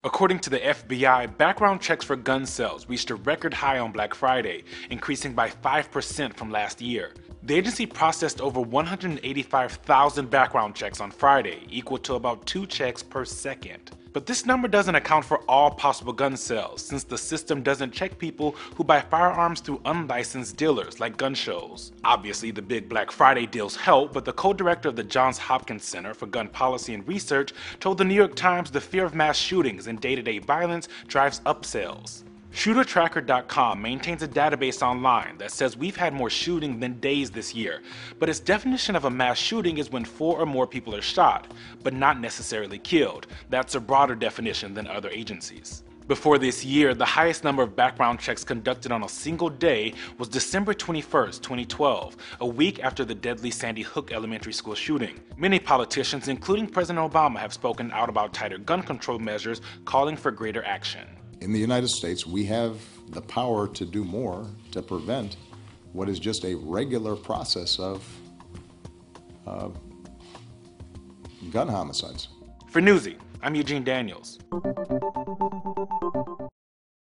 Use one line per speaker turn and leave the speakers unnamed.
According to the FBI, background checks for gun sales reached a record high on Black Friday, increasing by 5% from last year. The agency processed over 185,000 background checks on Friday, equal to about 2 checks per second. But this number doesn't account for all possible gun sales, since the system doesn't check people who buy firearms through unlicensed dealers like gun shows. Obviously, the big Black Friday deals help, but the co-director of the Johns Hopkins Center for Gun Policy and Research told the New York Times the fear of mass shootings and day-to-day violence drives up sales. ShooterTracker.com maintains a database online that says we've had more shooting than days this year, but its definition of a mass shooting is when 4 or more people are shot, but not necessarily killed. That's a broader definition than other agencies. Before this year, the highest number of background checks conducted on a single day was December 21st, 2012, a week after the deadly Sandy Hook Elementary School shooting. Many politicians, including President Obama, have spoken out about tighter gun control measures, calling for greater action.
In the United States, we have the power to do more to prevent what is just a regular process of gun homicides.
For Newsy, I'm Eugene Daniels.